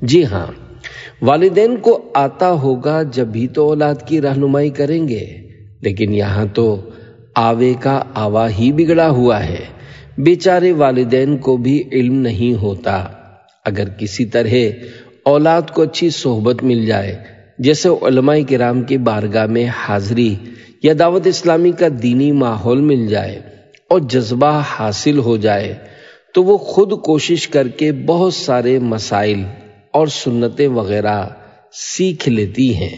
Speaker 1: جی ہاں، والدین کو آتا ہوگا جب بھی تو اولاد کی رہنمائی کریں گے، لیکن یہاں تو آوے کا آوا ہی بگڑا ہوا ہے۔ بیچارے والدین کو بھی علم نہیں ہوتا۔ اگر کسی طرح اولاد کو اچھی صحبت مل جائے، جیسے علماء کرام کی بارگاہ میں حاضری یا دعوت اسلامی کا دینی ماحول مل جائے اور جذبہ حاصل ہو جائے، تو وہ خود کوشش کر کے بہت سارے مسائل اور سنتیں وغیرہ سیکھ لیتی ہیں۔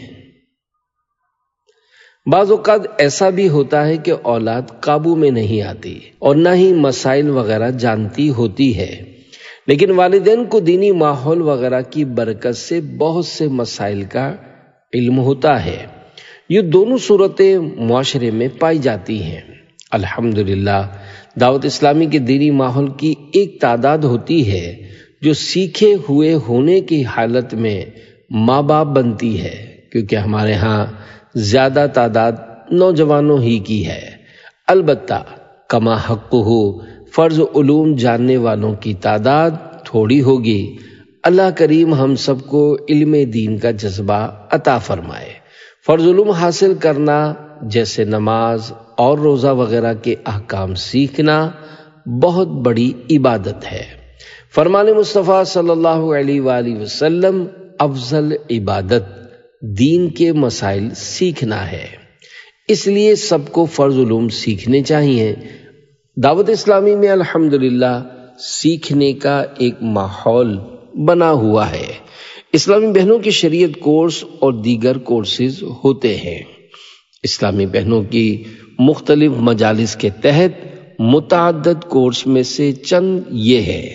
Speaker 1: بعض اوقات ایسا بھی ہوتا ہے کہ اولاد قابو میں نہیں آتی اور نہ ہی مسائل وغیرہ جانتی ہوتی ہے، لیکن والدین کو دینی ماحول وغیرہ کی برکت سے بہت سے مسائل کا علم ہوتا ہے۔ یہ دونوں صورتیں معاشرے میں پائی جاتی ہیں۔ الحمدللہ دعوت اسلامی کے دینی ماحول کی ایک تعداد ہوتی ہے جو سیکھے ہوئے ہونے کی حالت میں ماں باپ بنتی ہے، کیونکہ ہمارے ہاں زیادہ تعداد نوجوانوں ہی کی ہے۔ البتہ کما حق ہو فرض علوم جاننے والوں کی تعداد تھوڑی ہوگی۔ اللہ کریم ہم سب کو علم دین کا جذبہ عطا فرمائے۔ فرض علوم حاصل کرنا جیسے نماز اور روزہ وغیرہ کے احکام سیکھنا بہت بڑی عبادت ہے۔ فرمان مصطفیٰ صلی اللہ علیہ وآلہ وسلم افضل عبادت دین کے مسائل سیکھنا ہے، اس لیے سب کو فرض علوم سیکھنے چاہیے۔ دعوت اسلامی میں الحمدللہ سیکھنے کا ایک ماحول بنا ہوا ہے۔ اسلامی بہنوں کی شریعت کورس اور دیگر کورسز ہوتے ہیں۔ اسلامی بہنوں کی مختلف مجالس کے تحت متعدد کورس میں سے چند یہ ہے: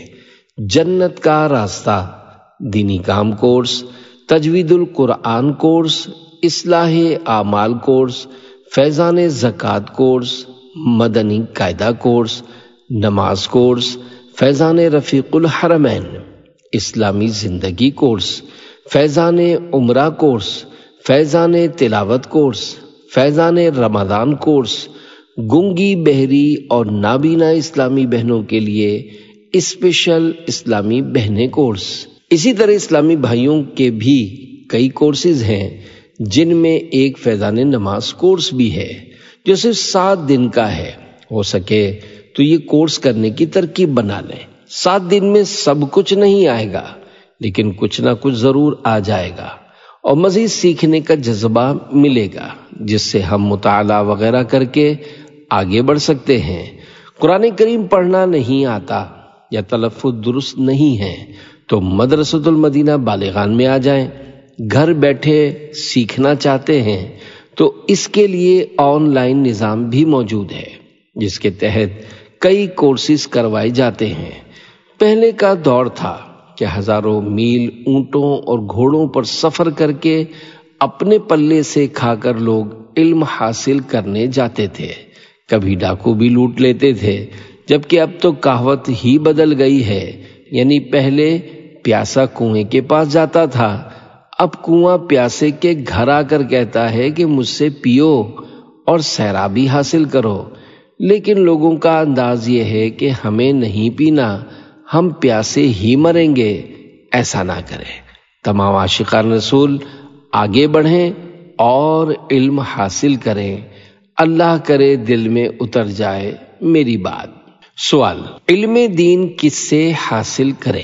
Speaker 1: جنت کا راستہ دینی کام کورس، تجوید القرآن کورس، اصلاح اعمال کورس، فیضان زکوٰۃ کورس، مدنی قاعدہ کورس، نماز کورس، فیضان رفیق الحرمین، اسلامی زندگی کورس، فیضان عمرہ کورس، فیضان تلاوت کورس، فیضان رمضان کورس، گنگی بہری اور نابینا اسلامی بہنوں کے لیے اسپیشل اسلامی بہنیں کورس۔ اسی طرح اسلامی بھائیوں کے بھی کئی کورسز ہیں، جن میں ایک فیضان نماز کورس بھی ہے جو صرف سات دن کا ہے۔ ہو سکے تو یہ کورس کرنے کی ترکیب بنا لیں۔ سات دن میں سب کچھ نہیں آئے گا، لیکن کچھ نہ کچھ ضرور آ جائے گا اور مزید سیکھنے کا جذبہ ملے گا، جس سے ہم مطالعہ وغیرہ کر کے آگے بڑھ سکتے ہیں۔ قرآن کریم پڑھنا نہیں آتا یا تلفظ درست نہیں ہے تو مدرسۃ المدینہ بالغان میں آ جائیں۔ گھر بیٹھے سیکھنا چاہتے ہیں تو اس کے لیے آن لائن نظام بھی موجود ہے، جس کے تحت کئی کورسز کروائے جاتے ہیں۔ پہلے کا دور تھا کہ ہزاروں میل اونٹوں اور گھوڑوں پر سفر کر کے اپنے پلے سے کھا کر لوگ علم حاصل کرنے جاتے تھے۔ کبھی ڈاکو بھی لوٹ لیتے تھے، جبکہ اب تو کہاوت ہی بدل گئی ہے، یعنی پہلے پیاسا کنویں کے پاس جاتا تھا، اب کنواں پیاسے کے گھر آ کر کہتا ہے کہ مجھ سے پیو اور سیرابی حاصل کرو۔ لیکن لوگوں کا انداز یہ ہے کہ ہمیں نہیں پینا، ہم پیاسے ہی مریں گے۔ ایسا نہ کریں۔ تمام عاشقان رسول آگے بڑھیں اور علم حاصل کریں۔ اللہ کرے دل میں اتر جائے میری بات۔ سوال: علم دین کس سے حاصل کریں؟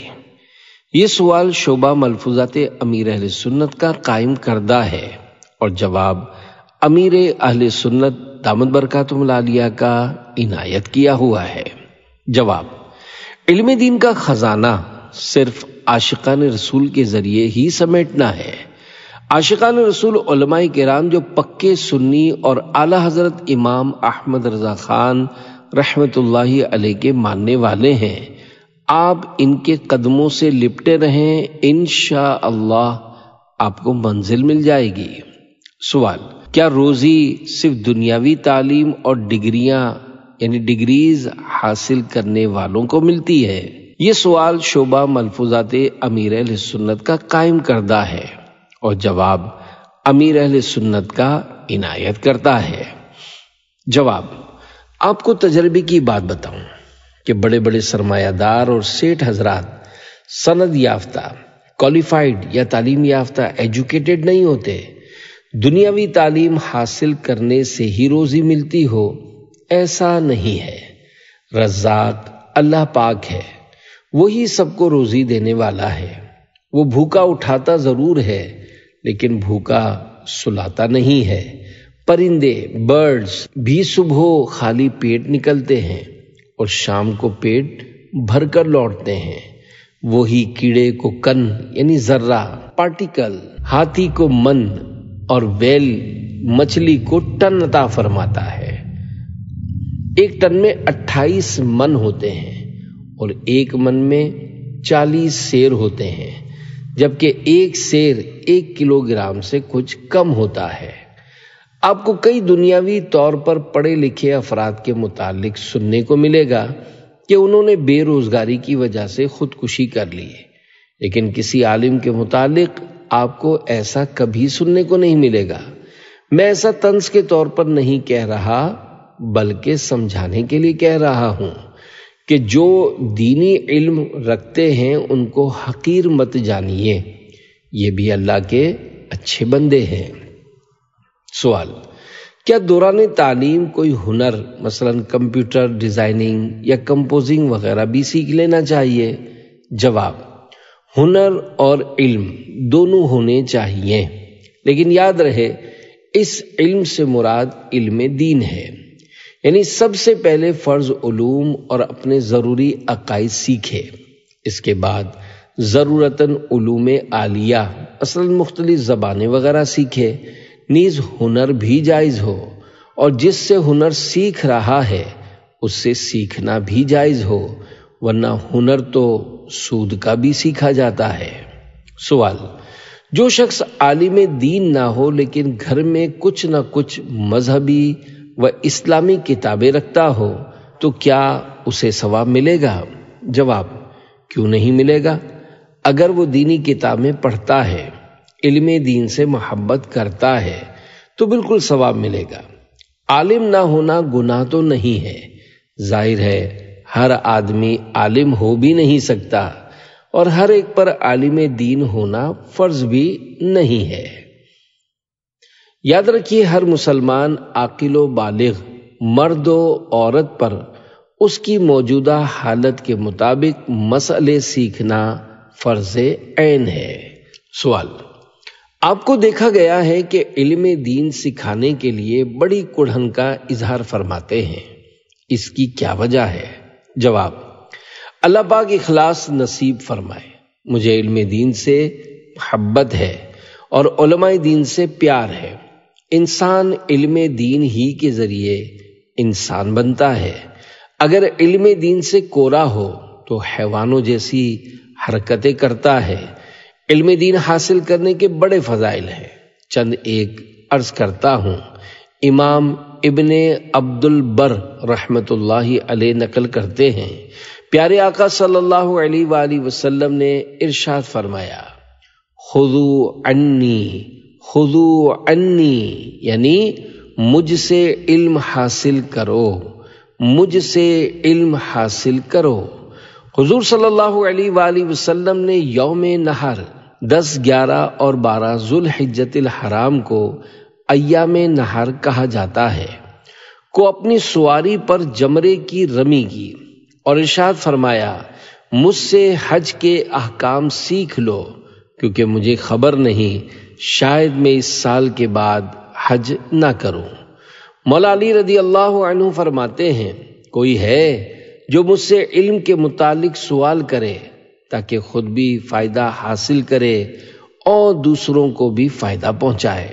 Speaker 1: یہ سوال شعبہ ملفوظات امیر اہل سنت کا قائم کردہ ہے اور جواب امیر اہل سنت دامت برکاتہم العالیہ کا عنایت کیا ہوا ہے۔ جواب: علم دین کا خزانہ صرف عاشقان رسول کے ذریعے ہی سمیٹنا ہے۔ عاشقان رسول علماء کرام جو پکے سنی اور اعلی حضرت امام احمد رضا خان رحمت اللہ علیہ کے ماننے والے ہیں، آپ ان کے قدموں سے لپٹے رہیں، انشاءاللہ آپ کو منزل مل جائے گی۔ سوال: کیا روزی صرف دنیاوی تعلیم اور ڈگریاں یعنی ڈگریز حاصل کرنے والوں کو ملتی ہے؟ یہ سوال شعبہ ملفوظات امیر اہل سنت کا قائم کردہ ہے اور جواب امیر اہل سنت کا عنایت کرتا ہے۔ جواب: آپ کو تجربے کی بات بتاؤں کہ بڑے بڑے سرمایہ دار اور سیٹھ حضرات سند یافتہ کوالیفائڈ یا تعلیم یافتہ ایجوکیٹڈ نہیں ہوتے۔ دنیاوی تعلیم حاصل کرنے سے ہی روزی ملتی ہو ایسا نہیں ہے۔ رزاق اللہ پاک ہے، وہی سب کو روزی دینے والا ہے۔ وہ بھوکا اٹھاتا ضرور ہے لیکن بھوکا سلاتا نہیں ہے۔ پرندے برڈز بھی صبح خالی پیٹ نکلتے ہیں اور شام کو پیٹ بھر کر لوٹتے ہیں۔ وہی کیڑے کو کن یعنی ذرہ پارٹیکل، ہاتھی کو من اور ویل مچھلی کو ٹن عطا فرماتا ہے۔ ایک ٹن میں اٹھائیس من ہوتے ہیں اور ایک من میں چالیس سیر ہوتے ہیں، جبکہ ایک سیر ایک کلو گرام سے کچھ کم ہوتا ہے۔ آپ کو کئی دنیاوی طور پر پڑھے لکھے افراد کے متعلق سننے کو ملے گا کہ انہوں نے بے روزگاری کی وجہ سے خودکشی کر لی، لیکن کسی عالم کے متعلق آپ کو ایسا کبھی سننے کو نہیں ملے گا۔ میں ایسا طنز کے طور پر نہیں کہہ رہا بلکہ سمجھانے کے لیے کہہ رہا ہوں کہ جو دینی علم رکھتے ہیں ان کو حقیر مت جانیے، یہ بھی اللہ کے اچھے بندے ہیں۔ سوال: کیا دوران تعلیم کوئی ہنر مثلا کمپیوٹر ڈیزائننگ یا کمپوزنگ وغیرہ بھی سیکھ لینا چاہیے؟ جواب: ہنر اور علم دونوں ہونے چاہیے، لیکن یاد رہے اس علم سے مراد علم دین ہے، یعنی سب سے پہلے فرض علوم اور اپنے ضروری عقائد سیکھے، اس کے بعد ضرورتاً علوم عالیہ مثلا مختلف زبانیں وغیرہ سیکھے۔ نیز ہنر بھی جائز ہو، اور جس سے ہنر سیکھ رہا ہے اس سے سیکھنا بھی جائز ہو، ورنہ ہنر تو سود کا بھی سیکھا جاتا ہے۔ سوال: جو شخص عالم دین نہ ہو لیکن گھر میں کچھ نہ کچھ مذہبی و اسلامی کتابیں رکھتا ہو تو کیا اسے ثواب ملے گا؟ جواب: کیوں نہیں ملے گا؟ اگر وہ دینی کتابیں پڑھتا ہے، علم دین سے محبت کرتا ہے تو بالکل ثواب ملے گا۔ عالم نہ ہونا گناہ تو نہیں ہے، ظاہر ہے ہر آدمی عالم ہو بھی نہیں سکتا اور ہر ایک پر عالم دین ہونا فرض بھی نہیں ہے۔ یاد رکھیے ہر مسلمان عاقل و بالغ مرد و عورت پر اس کی موجودہ حالت کے مطابق مسئلے سیکھنا فرض عین ہے۔ سوال: آپ کو دیکھا گیا ہے کہ علم دین سکھانے کے لیے بڑی کڑھن کا اظہار فرماتے ہیں، اس کی کیا وجہ ہے؟ جواب: اللہ پاک اخلاص نصیب فرمائے۔ مجھے علم دین سے محبت ہے اور علماء دین سے پیار ہے۔ انسان علم دین ہی کے ذریعے انسان بنتا ہے۔ اگر علم دین سے کورا ہو تو حیوانوں جیسی حرکتیں کرتا ہے۔ علم دین حاصل کرنے کے بڑے فضائل ہیں، چند ایک عرض کرتا ہوں۔ امام ابن عبد البر رحمت اللہ علیہ نقل کرتے ہیں، پیارے آقا صلی اللہ علیہ وآلہ وسلم نے ارشاد فرمایا، خذوا عنی خذوا عنی، یعنی مجھ سے علم حاصل کرو، مجھ سے علم حاصل کرو۔ حضور صلی اللہ علیہ وآلہ وسلم نے یوم نحر دس گیارہ اور بارہ ذوالحجۃ الحرام کو ایام نحر کہا جاتا ہے کو اپنی سواری پر جمرے کی رمی کی اور ارشاد فرمایا، مجھ سے حج کے احکام سیکھ لو کیونکہ مجھے خبر نہیں شاید میں اس سال کے بعد حج نہ کروں۔ مولا علی رضی اللہ عنہ فرماتے ہیں، کوئی ہے جو مجھ سے علم کے متعلق سوال کرے تاکہ خود بھی فائدہ حاصل کرے اور دوسروں کو بھی فائدہ پہنچائے۔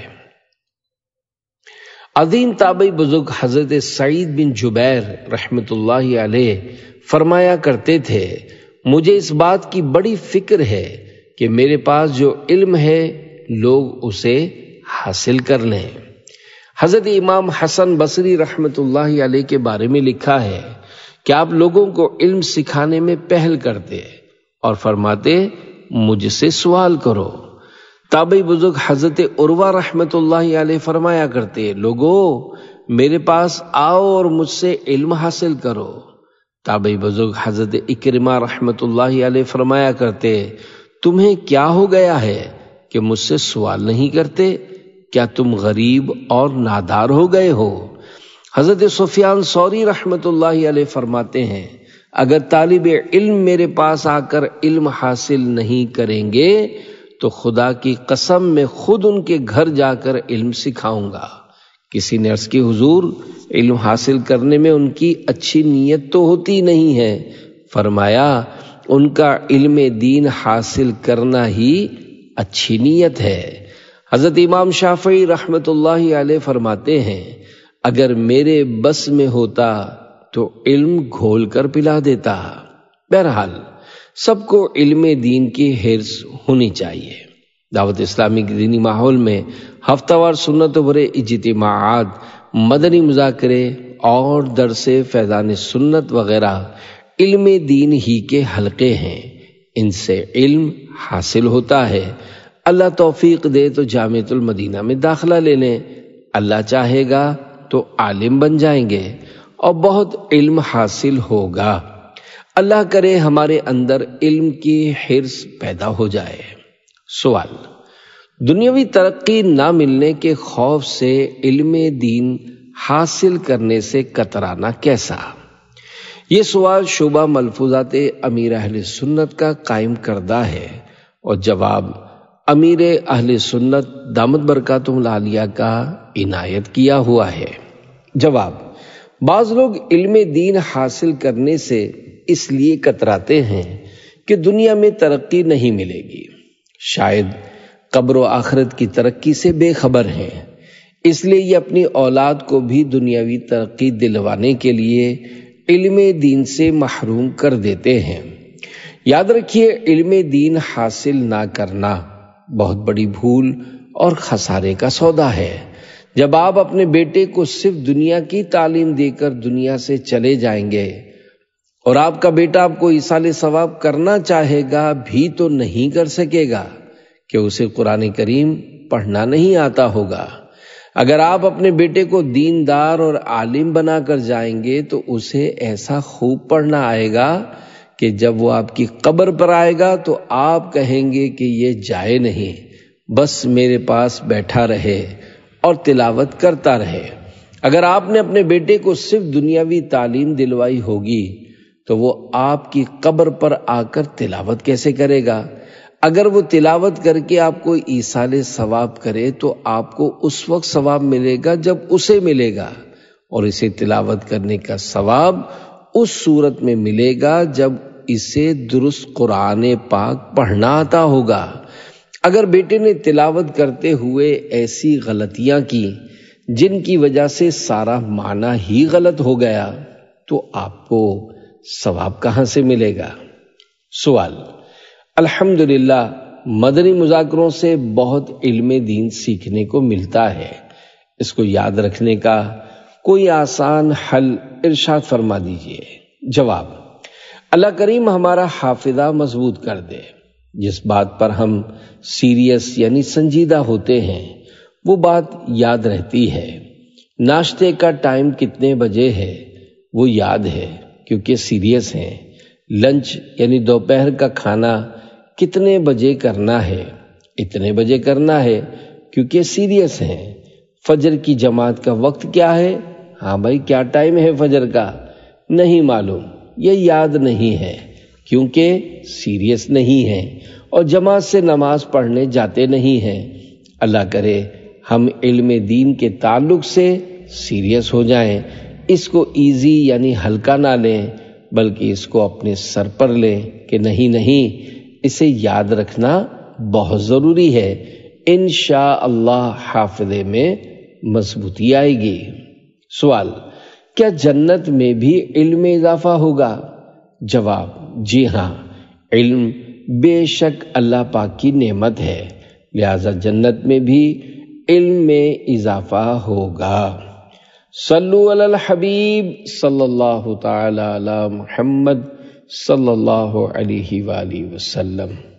Speaker 1: عظیم تابعی بزرگ حضرت سعید بن جبیر رحمت اللہ علیہ فرمایا کرتے تھے، مجھے اس بات کی بڑی فکر ہے کہ میرے پاس جو علم ہے لوگ اسے حاصل کر لیں۔ حضرت امام حسن بصری رحمت اللہ علیہ کے بارے میں لکھا ہے کہ آپ لوگوں کو علم سکھانے میں پہل کرتے اور فرماتے، مجھ سے سوال کرو۔ تابعی بزرگ حضرت عروہ رحمت اللہ علیہ فرمایا کرتے، لوگو میرے پاس آؤ اور مجھ سے علم حاصل کرو۔ تابعی بزرگ حضرت اکرمہ رحمت اللہ علیہ فرمایا کرتے، تمہیں کیا ہو گیا ہے کہ مجھ سے سوال نہیں کرتے؟ کیا تم غریب اور نادار ہو گئے ہو؟ حضرت سفیان ثوری رحمت اللہ علیہ فرماتے ہیں اگر طالب علم میرے پاس آ کر علم حاصل نہیں کریں گے تو خدا کی قسم میں خود ان کے گھر جا کر علم سکھاؤں گا۔ کسی نے عرض کی حضور علم حاصل کرنے میں ان کی اچھی نیت تو ہوتی نہیں ہے۔ فرمایا ان کا علم دین حاصل کرنا ہی اچھی نیت ہے۔ حضرت امام شافعی رحمت اللہ علیہ فرماتے ہیں اگر میرے بس میں ہوتا تو علم گھول کر پلا دیتا۔ بہرحال سب کو علم دین کی حرص ہونی چاہیے۔ دعوت اسلامی کے دینی ماحول میں ہفتہ وار سنت و بھرے اجتماعات، مدنی مذاکرے اور درس فیضان سنت وغیرہ علم دین ہی کے حلقے ہیں، ان سے علم حاصل ہوتا ہے۔ اللہ توفیق دے تو جامعۃ المدینہ میں داخلہ لے لیں، اللہ چاہے گا تو عالم بن جائیں گے اور بہت علم حاصل ہوگا۔ اللہ کرے ہمارے اندر علم کی حرص پیدا ہو جائے۔ سوال: دنیاوی ترقی نہ ملنے کے خوف سے علم دین حاصل کرنے سے کترانا کیسا؟ یہ سوال شعبہ ملفوظات امیر اہل سنت کا قائم کردہ ہے اور جواب امیر اہل سنت دامت برکاتہم العالیہ کا عنایت کیا ہوا ہے۔ جواب: بعض لوگ علم دین حاصل کرنے سے اس لیے کتراتے ہیں کہ دنیا میں ترقی نہیں ملے گی، شاید قبر و آخرت کی ترقی سے بے خبر ہیں، اس لیے یہ اپنی اولاد کو بھی دنیاوی ترقی دلوانے کے لیے علم دین سے محروم کر دیتے ہیں۔ یاد رکھیے علم دین حاصل نہ کرنا بہت بڑی بھول اور خسارے کا سودا ہے۔ جب آپ اپنے بیٹے کو صرف دنیا کی تعلیم دے کر دنیا سے چلے جائیں گے اور آپ کا بیٹا آپ کو ایصال ثواب کرنا چاہے گا بھی تو نہیں کر سکے گا کہ اسے قرآن کریم پڑھنا نہیں آتا ہوگا۔ اگر آپ اپنے بیٹے کو دیندار اور عالم بنا کر جائیں گے تو اسے ایسا خوب پڑھنا آئے گا کہ جب وہ آپ کی قبر پر آئے گا تو آپ کہیں گے کہ یہ جائے نہیں، بس میرے پاس بیٹھا رہے اور تلاوت کرتا رہے۔ اگر آپ نے اپنے بیٹے کو صرف دنیاوی تعلیم دلوائی ہوگی تو وہ آپ کی قبر پر آ کر تلاوت کیسے کرے گا؟ اگر وہ تلاوت کر کے آپ کو ایصال ثواب کرے تو آپ کو اس وقت ثواب ملے گا جب اسے ملے گا، اور اسے تلاوت کرنے کا ثواب اس صورت میں ملے گا جب اسے درست قرآن پاک پڑھنا آتا ہوگا۔ اگر بیٹے نے تلاوت کرتے ہوئے ایسی غلطیاں کی جن کی وجہ سے سارا معنی ہی غلط ہو گیا تو آپ کو ثواب کہاں سے ملے گا؟ سوال: الحمدللہ مدنی مذاکروں سے بہت علم دین سیکھنے کو ملتا ہے، اس کو یاد رکھنے کا کوئی آسان حل ارشاد فرما دیجئے۔ جواب: اللہ کریم ہمارا حافظہ مضبوط کر دے۔ جس بات پر ہم سیریس یعنی سنجیدہ ہوتے ہیں وہ بات یاد رہتی ہے۔ ناشتے کا ٹائم کتنے بجے ہے وہ یاد ہے کیونکہ سیریس ہیں۔ لنچ یعنی دوپہر کا کھانا کتنے بجے کرنا ہے؟ اتنے بجے کرنا ہے کیونکہ سیریس ہیں۔ فجر کی جماعت کا وقت کیا ہے؟ ہاں بھائی کیا ٹائم ہے فجر کا؟ نہیں معلوم، یہ یاد نہیں ہے کیونکہ سیریس نہیں ہیں اور جماعت سے نماز پڑھنے جاتے نہیں ہیں۔ اللہ کرے ہم علم دین کے تعلق سے سیریس ہو جائیں، اس کو ایزی یعنی ہلکا نہ لیں بلکہ اس کو اپنے سر پر لیں کہ نہیں نہیں اسے یاد رکھنا بہت ضروری ہے، انشاءاللہ حافظے میں مضبوطی آئے گی۔ سوال: کیا جنت میں بھی علم میں اضافہ ہوگا؟ جواب: جی ہاں، علم بے شک اللہ پاک کی نعمت ہے، لہذا جنت میں بھی علم میں اضافہ ہوگا۔ صلو علی الحبیب صلی اللہ تعالی علی محمد صلی اللہ علیہ وآلہ وسلم۔